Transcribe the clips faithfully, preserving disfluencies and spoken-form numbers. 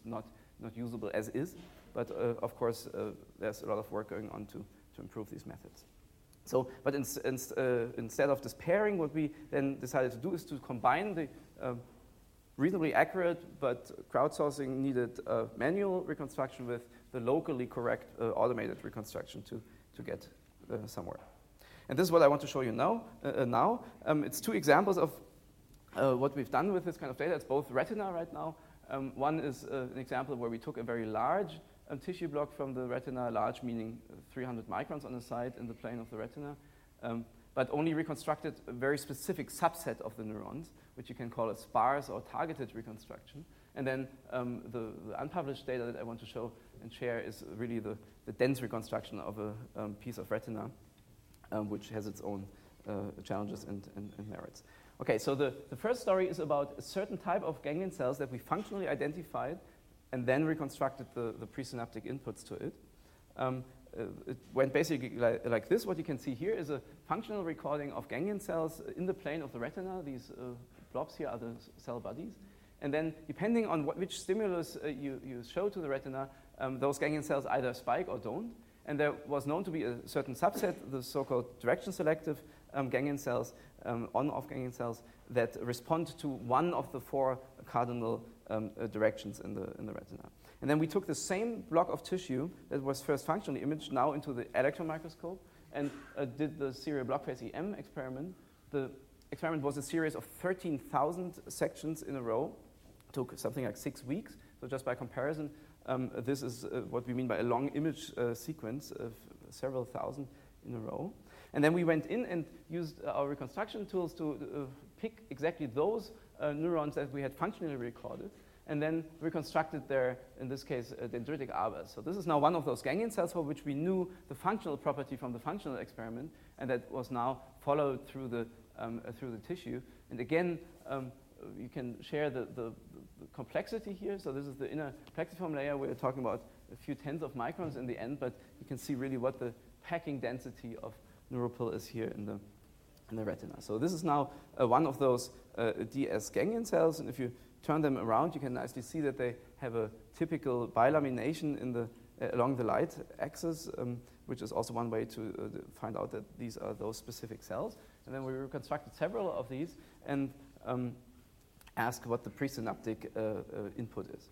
not, not usable as is. But uh, of course, uh, there's a lot of work going on to, to improve these methods. So, but in, in, uh, instead of this pairing, what we then decided to do is to combine the uh, reasonably accurate but crowdsourcing needed uh, manual reconstruction with the locally correct uh, automated reconstruction to, to get uh, somewhere. And this is what I want to show you now. Uh, now. Um, it's two examples of uh, what we've done with this kind of data. It's both retina right now. Um, one is uh, an example where we took a very large um, tissue block from the retina, large meaning three hundred microns on the side in the plane of the retina, um, but only reconstructed a very specific subset of the neurons, which you can call a sparse or targeted reconstruction. And then um, the, the unpublished data that I want to show and share is really the, the dense reconstruction of a um, piece of retina, um, which has its own uh, challenges and, and, and merits. Okay, so the, the first story is about a certain type of ganglion cells that we functionally identified and then reconstructed the, the presynaptic inputs to it. Um, uh, it went basically like, like this. What you can see here is a functional recording of ganglion cells in the plane of the retina. These uh, blobs here are the cell bodies. And then depending on what, which stimulus uh, you, you show to the retina, um, those ganglion cells either spike or don't. And there was known to be a certain subset, the so-called direction-selective um, ganglion cells, um, on-off ganglion cells, that respond to one of the four cardinal um, uh, directions in the, in the retina. And then we took the same block of tissue that was first functionally imaged now into the electron microscope and uh, did the serial block phase E M experiment. The experiment was a series of thirteen thousand sections in a row. It took something like six weeks. So just by comparison, um, this is uh, what we mean by a long image uh, sequence of several thousand in a row. And then we went in and used our reconstruction tools to uh, pick exactly those uh, neurons that we had functionally recorded, and then reconstructed their, in this case, uh, dendritic arbors. So this is now one of those ganglion cells for which we knew the functional property from the functional experiment, and that was now followed through the, um, uh, through the tissue. And again, um, you can share the, the, the complexity here. So this is the inner plexiform layer. We're talking about a few tens of microns in the end, but you can see really what the packing density of neuropil is here in the, in the retina. So this is now uh, one of those uh, D S ganglion cells, and if you turn them around, you can nicely see that they have a typical bilamination in the, uh, along the light axis, um, which is also one way to uh, find out that these are those specific cells. And then we reconstructed several of these and um, asked what the presynaptic uh, uh, input is.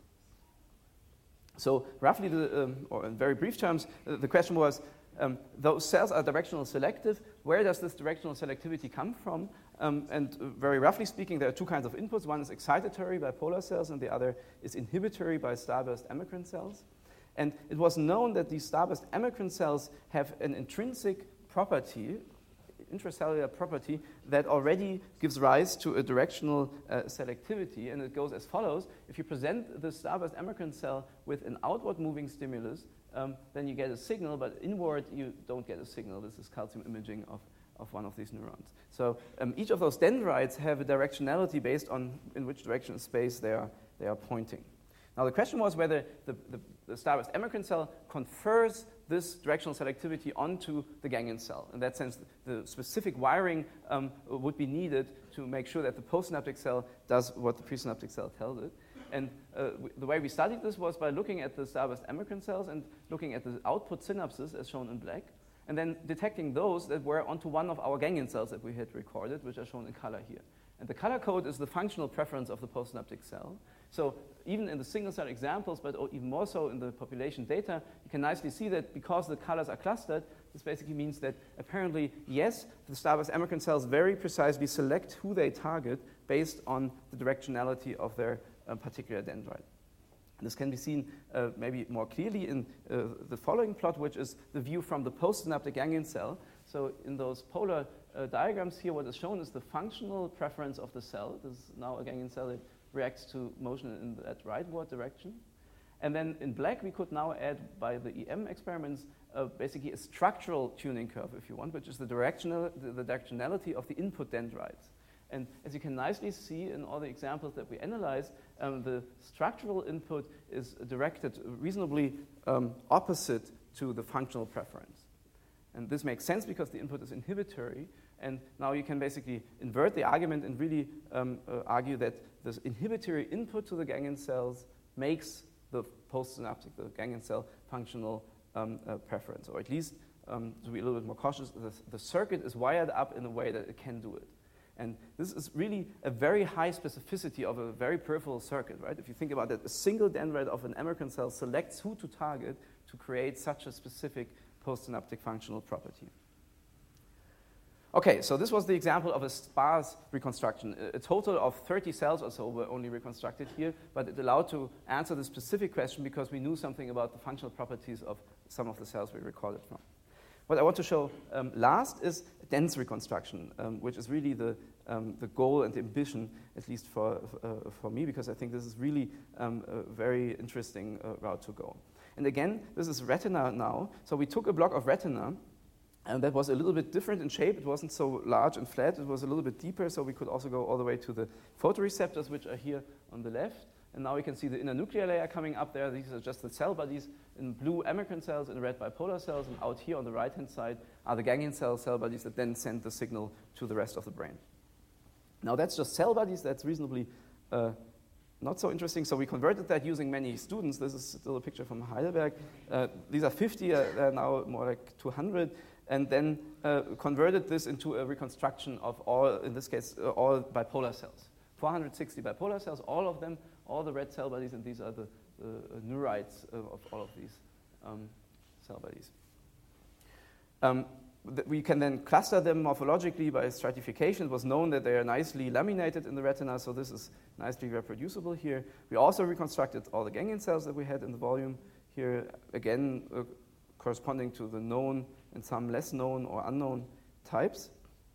So roughly, the, um, or in very brief terms, uh, the question was, um, those cells are directional selective. Where does this directional selectivity come from? Um, and uh, very roughly speaking, there are two kinds of inputs. One is excitatory by polar cells, and the other is inhibitory by starburst amacrine cells. And it was known that these starburst amacrine cells have an intrinsic property, intracellular property, that already gives rise to a directional uh, selectivity. And it goes as follows. If you present the starburst amacrine cell with an outward moving stimulus, um, then you get a signal, but inward you don't get a signal. This is calcium imaging of of one of these neurons. So um, each of those dendrites have a directionality based on in which direction in space they are, they are pointing. Now the question was whether the, the, the starburst amacrine cell confers this directional selectivity onto the ganglion cell. In that sense, the specific wiring um, would be needed to make sure that the postsynaptic cell does what the presynaptic cell tells it. And uh, w- the way we studied this was by looking at the starburst amacrine cells and looking at the output synapses as shown in black, and then detecting those that were onto one of our ganglion cells that we had recorded, which are shown in color here. And the color code is the functional preference of the postsynaptic cell. So even in the single cell examples, but even more so in the population data, you can nicely see that because the colors are clustered, this basically means that apparently, yes, the starburst amacrine cells very precisely select who they target based on the directionality of their uh, particular dendrite. This can be seen uh, maybe more clearly in uh, the following plot, which is the view from the postsynaptic ganglion cell. So in those polar uh, diagrams here, what is shown is the functional preference of the cell. This is now a ganglion cell that reacts to motion in that rightward direction. And then in black, we could now add, by the E M experiments, uh, basically a structural tuning curve, if you want, which is the, directional, the, the directionality of the input dendrites. And as you can nicely see in all the examples that we analyzed, um, the structural input is directed reasonably um, opposite to the functional preference. And this makes sense because the input is inhibitory. And now you can basically invert the argument and really um, uh, argue that this inhibitory input to the ganglion cells makes the postsynaptic, the ganglion cell functional um, uh, preference, or at least um, to be a little bit more cautious, the, the circuit is wired up in a way that it can do it. And this is really a very high specificity of a very peripheral circuit, right? If you think about it, a single dendrite of an amacrine cell selects who to target to create such a specific postsynaptic functional property. Okay, so this was the example of a sparse reconstruction. A total of thirty cells or so were only reconstructed here, but it allowed to answer the specific question because we knew something about the functional properties of some of the cells we recorded from. What I want to show um, last is dense reconstruction, um, which is really the, um, the goal and the ambition, at least for, uh, for me, because I think this is really um, a very interesting uh, route to go. And again, this is retina now. So we took a block of retina, and that was a little bit different in shape. It wasn't so large and flat. It was a little bit deeper, so we could also go all the way to the photoreceptors, which are here on the left. And now we can see the inner nuclear layer coming up there. These are just the cell bodies. In blue, amacrine cells, in red, bipolar cells, and out here on the right-hand side are the ganglion cell cell bodies that then send the signal to the rest of the brain. Now that's just cell bodies. That's reasonably uh, not so interesting. So we converted that using many students. This is still a picture from Heidelberg. Uh, these are fifty, uh, they're now more like two hundred. And then uh, converted this into a reconstruction of all, in this case, uh, all bipolar cells. four hundred sixty bipolar cells, all of them, all the red cell bodies, and these are the uh, neurites uh, of all of these um, cell bodies. Um, th we can then cluster them morphologically by stratification. It was known that they are nicely laminated in the retina, so this is nicely reproducible here. We also reconstructed all the ganglion cells that we had in the volume here, again, uh, corresponding to the known and some less known or unknown types.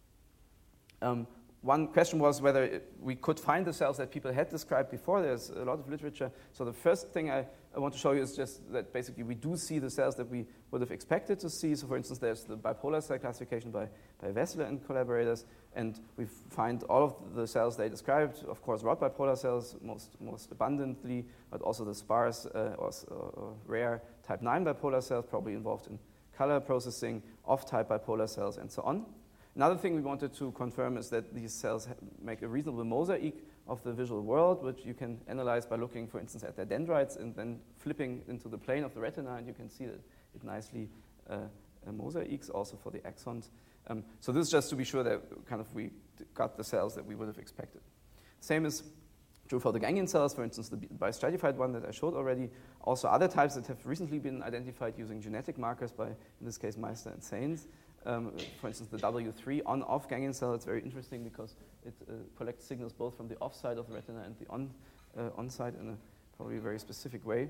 Um, One question was whether it, we could find the cells that people had described before. There's a lot of literature. So the first thing I, I want to show you is just that basically we do see the cells that we would have expected to see. So for instance, there's the bipolar cell classification by, by Wessler and collaborators. And we find all of the cells they described, of course, rod bipolar cells most, most abundantly, but also the sparse uh, or, or rare type nine bipolar cells, probably involved in color processing, off-type bipolar cells, and so on. Another thing we wanted to confirm is that these cells make a reasonable mosaic of the visual world, which you can analyze by looking, for instance, at their dendrites and then flipping into the plane of the retina, and you can see that it nicely uh, uh, mosaics also for the axons. Um, so this is just to be sure that kind of we got the cells that we would have expected. Same is true for the ganglion cells, for instance, the bistratified one that I showed already. Also other types that have recently been identified using genetic markers by, in this case, Meister and Sainz. Um, for instance, the W three on-off ganglion cell, it's very interesting because it uh, collects signals both from the off side of the retina and the on, uh, on side in a probably very specific way.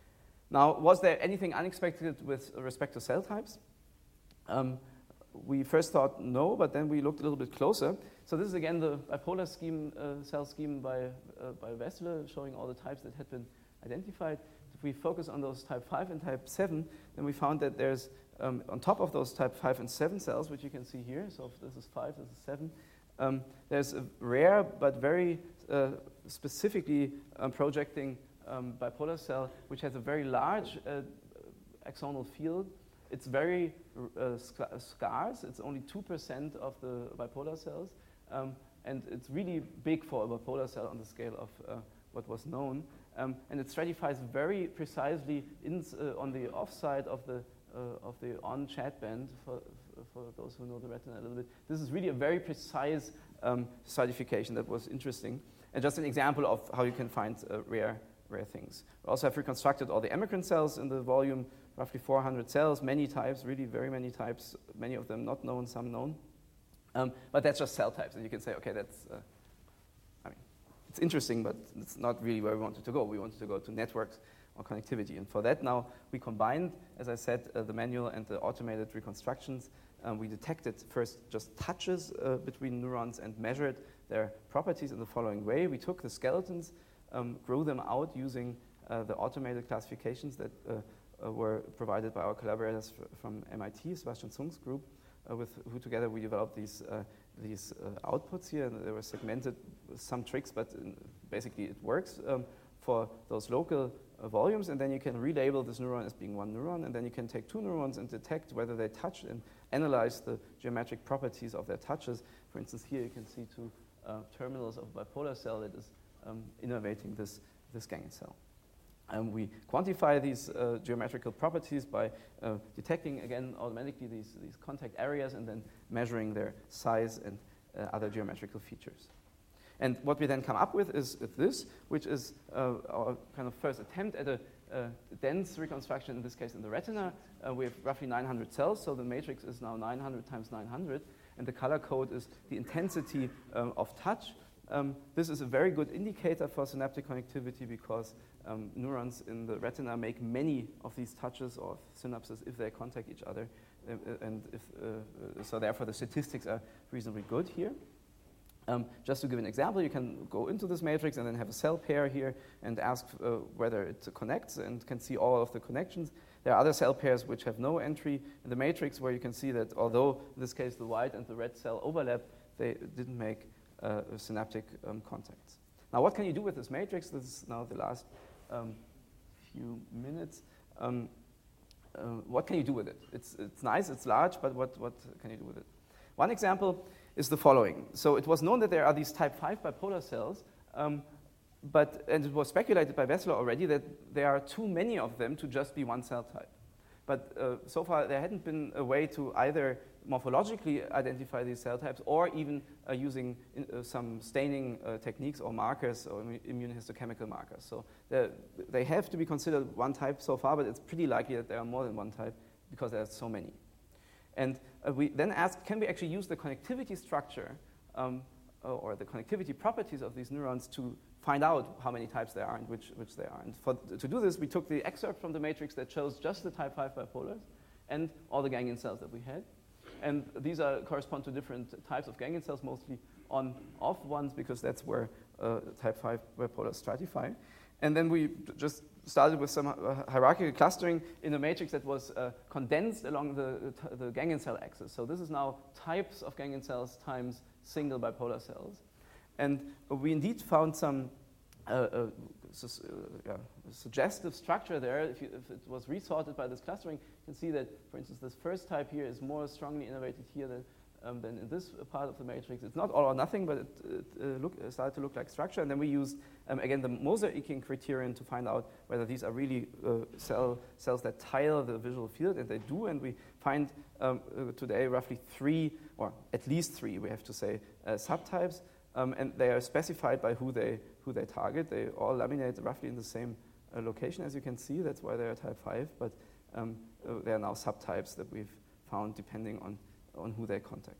Now, was there anything unexpected with respect to cell types? Um, we first thought no, but then we looked a little bit closer. So this is again the bipolar scheme, uh, cell scheme by, uh, by Wessler, showing all the types that had been identified. If we focus on those type five and type seven, then we found that there's Um, on top of those type five and seven cells, which you can see here, so if this is five, this is seven, um, there's a rare but very uh, specifically um, projecting um, bipolar cell, which has a very large uh, axonal field. It's very uh, sc scarce. It's only two percent of the bipolar cells, um, and it's really big for a bipolar cell on the scale of uh, what was known. Um, and it stratifies very precisely in, uh, on the offside of the Uh, of the on-chat band, for, for those who know the retina a little bit. This is really a very precise um, stratification that was interesting. And just an example of how you can find uh, rare, rare things. We also have reconstructed all the amacrine cells in the volume, roughly four hundred cells, many types, really very many types, many of them not known, some known. Um, but that's just cell types, and you can say, okay, that's, uh, I mean, it's interesting, but it's not really where we wanted to go. We wanted to go to networks or connectivity. And for that now, we combined, as I said, uh, the manual and the automated reconstructions. Um, we detected first just touches uh, between neurons and measured their properties in the following way. We took the skeletons, um, grew them out using uh, the automated classifications that uh, uh, were provided by our collaborators from M I T, Sebastian Zung's group, uh, with who together we developed these, uh, these uh, outputs here. And they were segmented with some tricks, but in, basically it works um, for those local Uh, volumes, and then you can relabel this neuron as being one neuron, and then you can take two neurons and detect whether they touch and analyze the geometric properties of their touches. For instance, here you can see two uh, terminals of a bipolar cell that is um, innervating this, this ganglion cell. Um, we quantify these uh, geometrical properties by uh, detecting, again, automatically these, these contact areas and then measuring their size and uh, other geometrical features. And what we then come up with is this, which is uh, our kind of first attempt at a, a dense reconstruction, in this case in the retina. Uh, we have roughly nine hundred cells, so the matrix is now nine hundred times nine hundred, and the color code is the intensity um, of touch. Um, this is a very good indicator for synaptic connectivity because um, neurons in the retina make many of these touches or synapses if they contact each other, uh, and if, uh, so therefore the statistics are reasonably good here. Um, just to give an example, you can go into this matrix and then have a cell pair here and ask uh, whether it connects and can see all of the connections. There are other cell pairs which have no entry in the matrix where you can see that although in this case the white and the red cell overlap, they didn't make uh, synaptic um, contacts. Now what can you do with this matrix? This is now the last um, few minutes. Um, uh, what can you do with it? It's, it's nice, it's large, but what, what can you do with it? One example is the following. So it was known that there are these type five bipolar cells, um, but, and it was speculated by Wessler already that there are too many of them to just be one cell type. But uh, so far there hadn't been a way to either morphologically identify these cell types or even uh, using in, uh, some staining uh, techniques or markers or immunohistochemical markers. So they have to be considered one type so far, but it's pretty likely that there are more than one type because there are so many. And uh, we then asked, can we actually use the connectivity structure um, or the connectivity properties of these neurons to find out how many types there are and which, which they are. And for, to do this, we took the excerpt from the matrix that shows just the type five bipolars and all the ganglion cells that we had. And these are, correspond to different types of ganglion cells, mostly on-off ones, because that's where uh, type five bipolars stratify. And then we just started with some hierarchical clustering in a matrix that was uh, condensed along the, the ganglion cell axis. So this is now types of ganglion cells times single bipolar cells. And we indeed found some uh, uh, su uh, yeah, suggestive structure there. If, you, if it was resorted by this clustering, you can see that, for instance, this first type here is more strongly innervated here than Um, then in this part of the matrix. It's not all or nothing, but it, it uh, look, uh, started to look like structure. And then we used, um, again, the mosaicing criterion to find out whether these are really uh, cell, cells that tile the visual field, and they do. And we find um, uh, today roughly three, or at least three, we have to say, uh, subtypes. Um, and they are specified by who they, who they target. They all laminate roughly in the same uh, location, as you can see. That's why they are type five. But um, uh, they are now subtypes that we've found depending on on who they contact.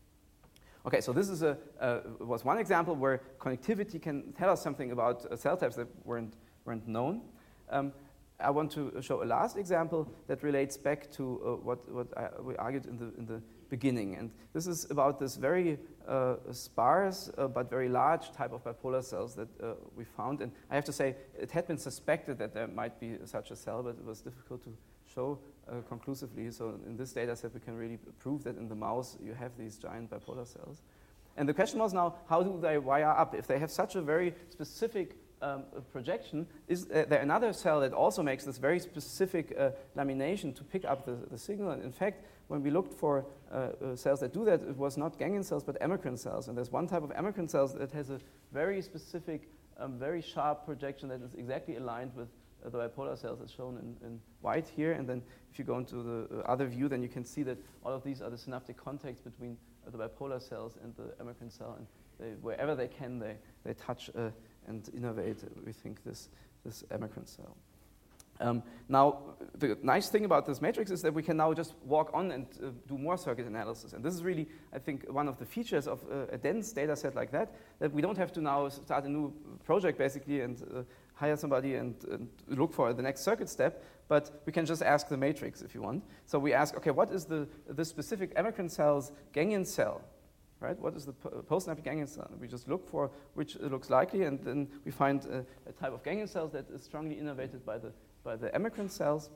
Okay, so this is a, uh, was one example where connectivity can tell us something about uh, cell types that weren't, weren't known. Um, I want to show a last example that relates back to uh, what, what I, we argued in the, in the beginning. And this is about this very uh, sparse uh, but very large type of bipolar cells that uh, we found. And I have to say, it had been suspected that there might be such a cell, but it was difficult to show uh, conclusively. So in this data set, we can really prove that in the mouse, you have these giant bipolar cells. And the question was now, how do they wire up? If they have such a very specific um, projection, is uh, there another cell that also makes this very specific uh, lamination to pick up the, the signal? And in fact, when we looked for uh, uh, cells that do that, it was not ganglion cells, but amacrine cells. And there's one type of amacrine cells that has a very specific, um, very sharp projection that is exactly aligned with Uh, the bipolar cells as shown in, in white here. And then if you go into the uh, other view, then you can see that all of these are the synaptic contacts between uh, the bipolar cells and the amacrine cell. And they, wherever they can, they, they touch uh, and innervate, uh, we think, this, this amacrine cell. Um, now, the nice thing about this matrix is that we can now just walk on and uh, do more circuit analysis. And this is really, I think, one of the features of uh, a dense data set like that, that we don't have to now start a new project, basically, and uh, hire somebody and, and look for the next circuit step, but we can just ask the matrix if you want. So we ask, okay, what is the, the specific amacrine cell's ganglion cell, right? What is the postsynaptic ganglion cell? We just look for which looks likely, and then we find a, a type of ganglion cells that is strongly innervated by the, by the amacrine cells.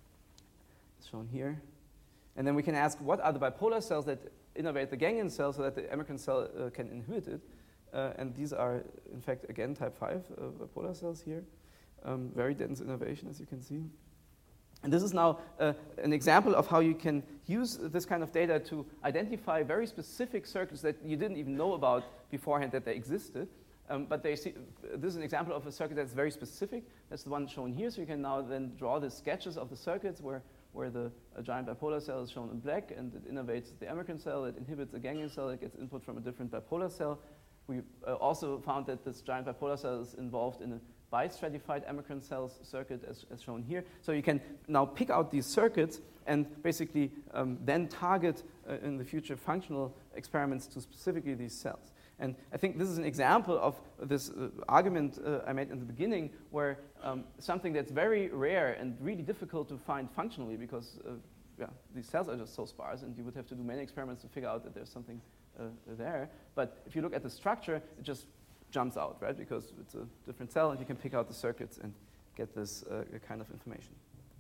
It's shown here. And then we can ask, what are the bipolar cells that innervate the ganglion cell so that the amacrine cell uh, can inhibit it? Uh, and these are, in fact, again, type five uh, bipolar cells here. Um, very dense innervation, as you can see. And this is now uh, an example of how you can use this kind of data to identify very specific circuits that you didn't even know about beforehand that they existed. Um, but they see, this is an example of a circuit that's very specific. That's the one shown here. So you can now then draw the sketches of the circuits where, where the a giant bipolar cell is shown in black, and it innervates the amacrine cell, it inhibits a ganglion cell, it gets input from a different bipolar cell. We uh, also found that this giant bipolar cell is involved in a bistratified amacrine cells circuit as, as shown here. So you can now pick out these circuits and basically um, then target uh, in the future functional experiments to specifically these cells. And I think this is an example of this uh, argument uh, I made in the beginning, where um, something that's very rare and really difficult to find functionally, because uh, yeah, these cells are just so sparse, and you would have to do many experiments to figure out that there's something uh, there. But if you look at the structure, it just jumps out, right? Because it's a different cell, and you can pick out the circuits and get this uh, kind of information.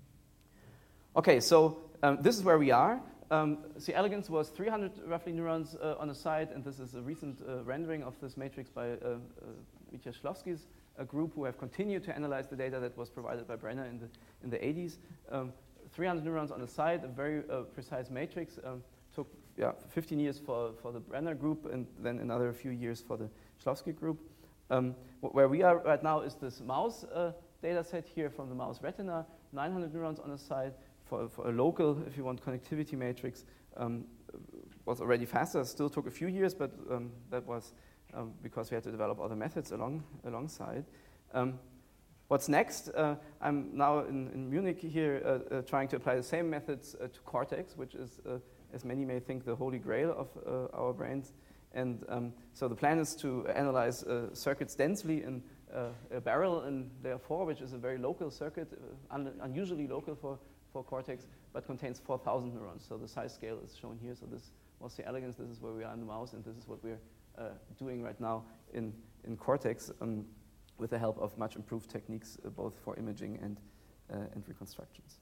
Okay, so um, this is where we are. Um, C. elegans was three hundred roughly neurons uh, on a side, and this is a recent uh, rendering of this matrix by uh, uh, Mitya Shklovsky's uh, group, who have continued to analyze the data that was provided by Brenner in the in the eighties. Um, three hundred neurons on the side, a very uh, precise matrix. Um, took yeah, fifteen years for, for the Brenner group, and then another few years for the Shklovsky group. Um, where we are right now is this mouse uh, data set here from the mouse retina, nine hundred neurons on the side. For, for a local, if you want, connectivity matrix, um, was already faster. Still took a few years, but um, that was um, because we had to develop other methods along alongside. Um, what's next? Uh, I'm now in, in Munich here uh, uh, trying to apply the same methods uh, to cortex, which is, uh, as many may think, the holy grail of uh, our brains. And um, so the plan is to analyze uh, circuits densely in uh, a barrel in layer four, which is a very local circuit, uh, un unusually local for for cortex, but contains four thousand neurons. So the size scale is shown here. So this was C. elegans. This is where we are in the mouse, and this is what we're uh, doing right now in, in cortex um, with the help of much improved techniques, uh, both for imaging and, uh, and reconstructions.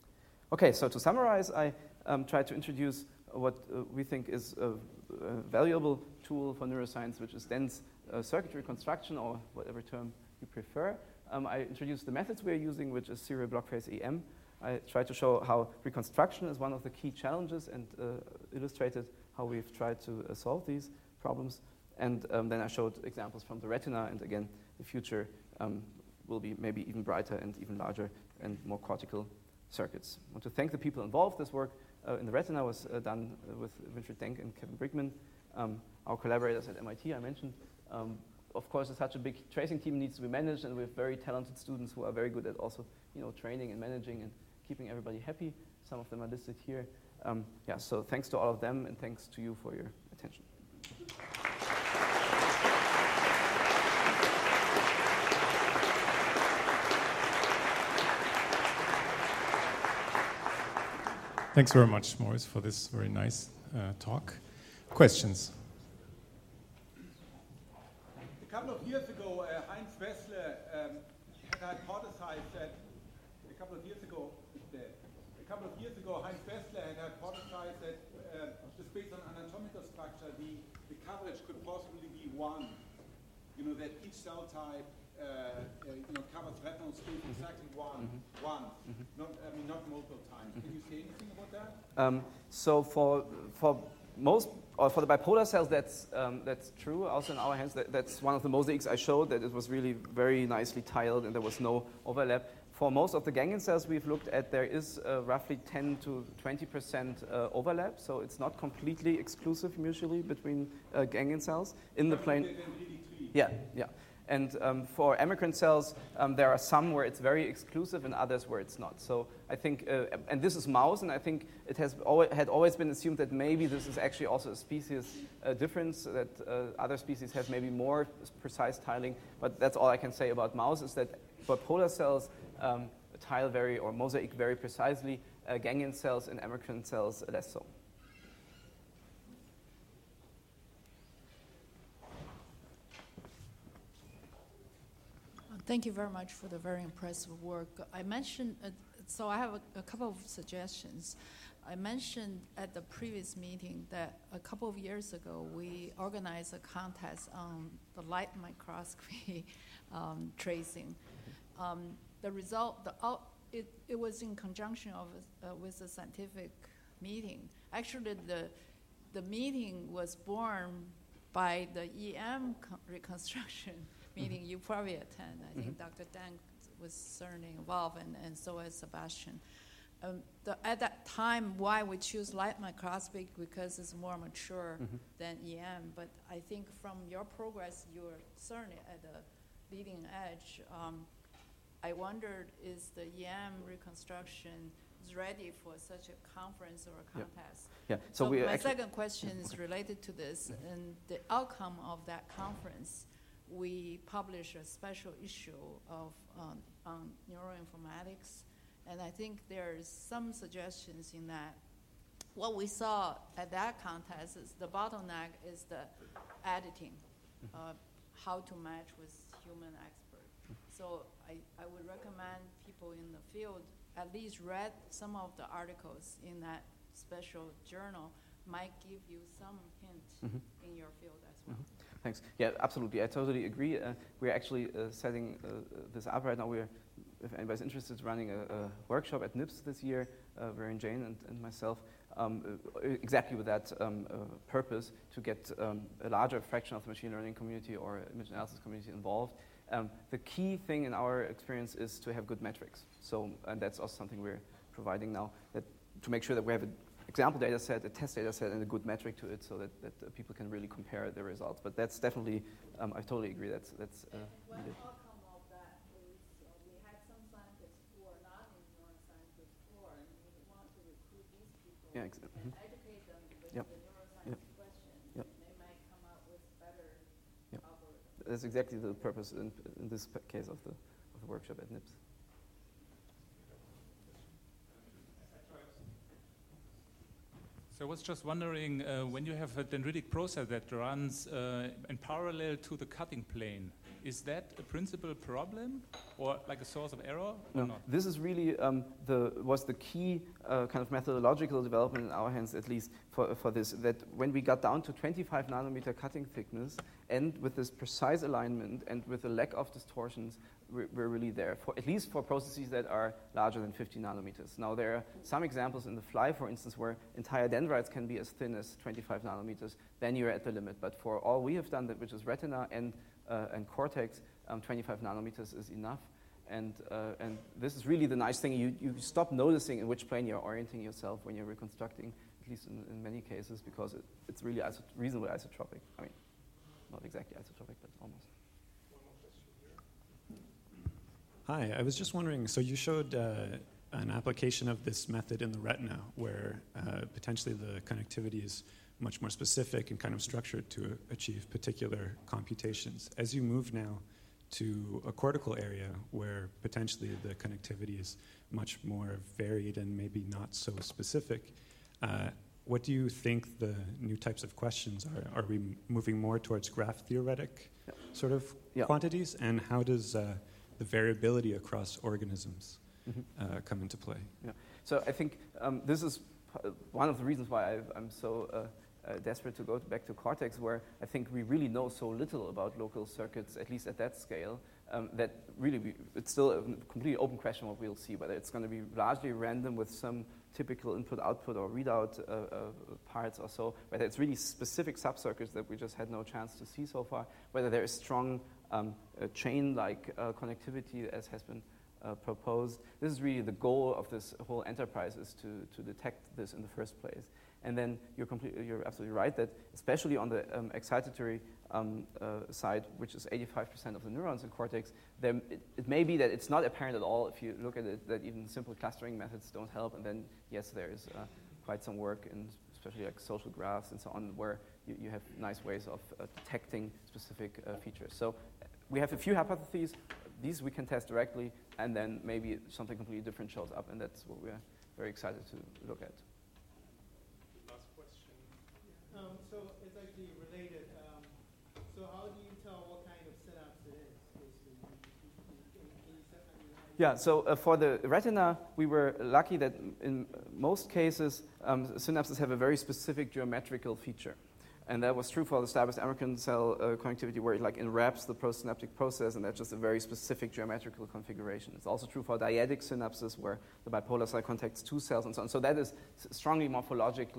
Okay, so to summarize, I um, tried to introduce what uh, we think is a, a valuable tool for neuroscience, which is dense uh, circuit reconstruction, or whatever term you prefer. Um, I introduced the methods we're using, which is serial block trace E M. I tried to show how reconstruction is one of the key challenges, and uh, illustrated how we've tried to uh, solve these problems. And um, then I showed examples from the retina, and again, the future um, will be maybe even brighter and even larger and more cortical circuits. I want to thank the people involved. This work uh, in the retina was uh, done uh, with Winfried Denk and Kevin Brickman, um, our collaborators at M I T I mentioned. Um, of course, such a big tracing team needs to be managed, and we have very talented students who are very good at also, you know, training and managing and keeping everybody happy. Some of them are listed here. Um, yeah, so thanks to all of them, and thanks to you for your attention. Thanks very much, Maurice, for this very nice uh, talk. Questions? A couple of years ago, uh, Heinz Wessler um, had hypothesized that, a couple of years ago, A couple of years ago, Heinz Wessler had hypothesized that, uh, just based on anatomical structure, the, the coverage could possibly be one. You know, that each cell type, uh, uh, you know, covers retinal space exactly one, mm-hmm. once, mm-hmm. not, I mean, not multiple times. Mm-hmm. Can you say anything about that? Um, so for for most, or for the bipolar cells, that's um, that's true. Also in our hands, that, that's one of the mosaics I showed, that it was really very nicely tiled and there was no overlap. For most of the ganglion cells we've looked at, there is uh, roughly ten to twenty percent uh, overlap, so it's not completely exclusive usually between uh, ganglion cells in the plane. Yeah, yeah. And um, for amacrine cells, um, there are some where it's very exclusive and others where it's not. So I think, uh, and this is mouse, and I think it has always, had always been assumed that maybe this is actually also a species uh, difference, that uh, other species have maybe more precise tiling. But that's all I can say about mouse, is that bipolar cells Um, tile very, or mosaic very precisely, uh, ganglion cells and amacrine cells less so. Thank you very much for the very impressive work. I mentioned, uh, so I have a, a couple of suggestions. I mentioned at the previous meeting that a couple of years ago we organized a contest on the light microscopy um, tracing. Um, The result, the out, it, it was in conjunction of, uh, with a scientific meeting. Actually, the, the meeting was born by the E M co- reconstruction meeting you probably attend. I think Mhm. Doctor Deng was certainly involved, and, and so is Sebastian. Um, the, at that time, why we choose light microscopy, because it's more mature Mhm. than E M. But I think from your progress, you're certainly at the leading edge. Um, I wondered, is the E M reconstruction is ready for such a conference or a Yep. contest? Yeah. So, So we my actually, second question is related to this, and the outcome of that conference. We published a special issue of um, on neuroinformatics, and I think there's some suggestions in that. What we saw at that contest is the bottleneck is the editing, uh, how to match with human expert. So I, I would recommend people in the field at least read some of the articles in that special journal, might give you some hint Mhm. in your field as well. Mhm. Thanks. Yeah, absolutely. I totally agree. Uh, we're actually uh, setting uh, this up right now. We're, if anybody's interested, running a, a workshop at N I P S this year, uh, Varian Jane and, and myself, um, uh, exactly with that um, uh, purpose, to get um, a larger fraction of the machine learning community or image analysis community involved. Um, the key thing in our experience is to have good metrics. So, and that's also something we're providing now, that to make sure that we have an example data set, a test data set, and a good metric to it, so that, that uh, people can really compare the results. But that's definitely, um, I totally agree, that's, that's uh, One needed. outcome of that is uh, we had some scientists who are not in neuroscience before, and we want to recruit these people Yeah, exa- and mhm. educate them with Yep. the neuroscience Yep. questions. Yep. And they might come out with better Yep. algorithms. That's exactly the purpose in, in this p- case of the, of the workshop at N I P S. So I was just wondering, uh, when you have a dendritic process that runs uh, in parallel to the cutting plane, is that a principal problem or like a source of error or No, not? this is really um, the was the key uh, kind of methodological development in our hands, at least for for this. That when we got down to twenty-five nanometer cutting thickness, and with this precise alignment and with a lack of distortions, we're, we're really there. For at least for processes that are larger than fifty nanometers. Now there are some examples in the fly, for instance, where entire dendrites can be as thin as twenty-five nanometers. Then you're at the limit. But for all we have done, that which is retina and uh, and cortex, um, twenty-five nanometers is enough. And, uh, and this is really the nice thing. You, you stop noticing in which plane you're orienting yourself when you're reconstructing, at least in, in many cases, because it, it's really iso- reasonably isotropic. I mean, not exactly isotropic, but almost. Hi, I was just wondering, so you showed uh, an application of this method in the retina where uh, potentially the connectivity is much more specific and kind of structured to achieve particular computations. As you move now to a cortical area where potentially the connectivity is much more varied and maybe not so specific, uh, what do you think the new types of questions are? Are we m- moving more towards graph theoretic Yeah. sort of Yeah. quantities? And how does uh, the variability across organisms Mhm. uh, come into play? Yeah. So I think um, this is p- one of the reasons why I've, I'm so uh, uh, desperate to go back to cortex, where I think we really know so little about local circuits, at least at that scale, um, that really we, it's still a completely open question what we'll see, whether it's going to be largely random with some typical input-output or readout uh, uh, parts or so, whether it's really specific subcircuits that we just had no chance to see so far, whether there is strong um, uh, chain-like uh, connectivity as has been uh, proposed. This is really the goal of this whole enterprise, is to, to detect this in the first place. And then you're, completely, you're absolutely right that especially on the um, excitatory um, uh, side, which is eighty-five percent of the neurons in cortex, there, it, it may be that it's not apparent at all if you look at it, that even simple clustering methods don't help. And then, yes, there is uh, quite some work in especially like social graphs and so on, where you, you have nice ways of uh, detecting specific uh, features. So we have a few hypotheses. These we can test directly, and then maybe something completely different shows up, and that's what we're very excited to look at. Um, so it's actually related. Um, so how do you tell what kind of synapse it is? Basically, can, can you set, I mean, how do you Yeah, so uh, for the retina, we were lucky that in most cases, um, synapses have a very specific geometrical feature. And that was true for the stylus American cell uh, connectivity, where it like enwraps the postsynaptic process, and that's just a very specific geometrical configuration. It's also true for dyadic synapses, where the bipolar cell contacts two cells and so on. So that is s- strongly morphologically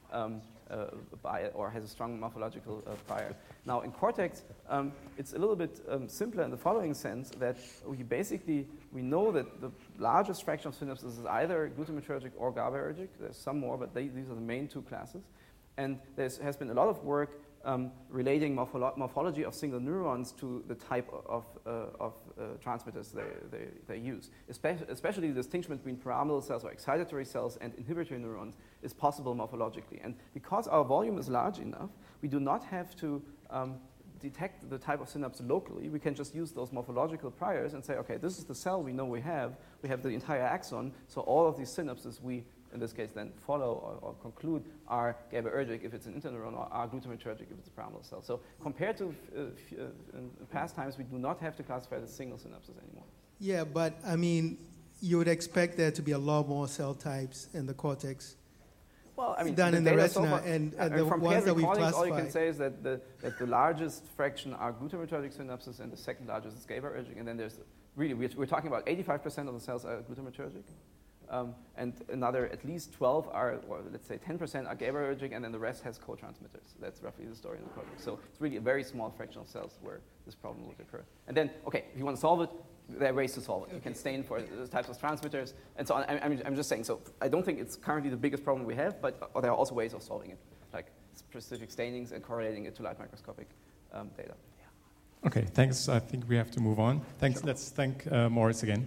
um, uh, by or has a strong morphological uh, prior. Now in cortex, um, it's a little bit um, simpler in the following sense that we basically we know that the largest fraction of synapses is either glutamatergic or GABAergic. There's some more, but they, these are the main two classes. And there has been a lot of work um, relating morpholo morphology of single neurons to the type of, uh, of uh, transmitters they, they, they use. Especially, especially the distinction between pyramidal cells or excitatory cells and inhibitory neurons is possible morphologically. And because our volume is large enough, we do not have to um, detect the type of synapse locally. We can just use those morphological priors and say, okay, this is the cell we know we have. We have the entire axon, so all of these synapses we in this case then follow or, or conclude are GABAergic if it's an interneuron or are glutamatergic if it's a pyramidal cell. So compared to uh, f uh, in past times, we do not have to classify the single synapses anymore. Yeah, but I mean, you would expect there to be a lot more cell types in the cortex. Well, I mean, done the in the data retina, so far, and, uh, and the from ones paired that we've recordings, all you classified. can say is that the, that the largest fraction are glutamatergic synapses and the second largest is GABAergic. And then there's really, we're, we're talking about eighty-five percent of the cells are glutamatergic. Um, and another at least twelve are, or let's say ten percent are GABAergic, and then the rest has co-transmitters. That's roughly the story in the project. So it's really a very small fraction of cells where this problem would occur. And then, okay, if you want to solve it, there are ways to solve it. You can stain for those types of transmitters and so on. I, I'm, I'm just saying, so I don't think it's currently the biggest problem we have, but uh, there are also ways of solving it, like specific stainings and correlating it to light microscopic um, data. Yeah. Okay, thanks. I think we have to move on. Thanks. Sure. Let's thank uh, Morris again.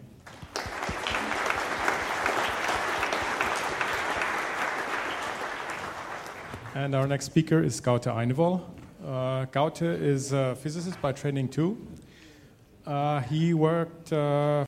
And our next speaker is Gaute Einevoll. Uh, Gaute is a physicist by training too. Uh, he worked uh,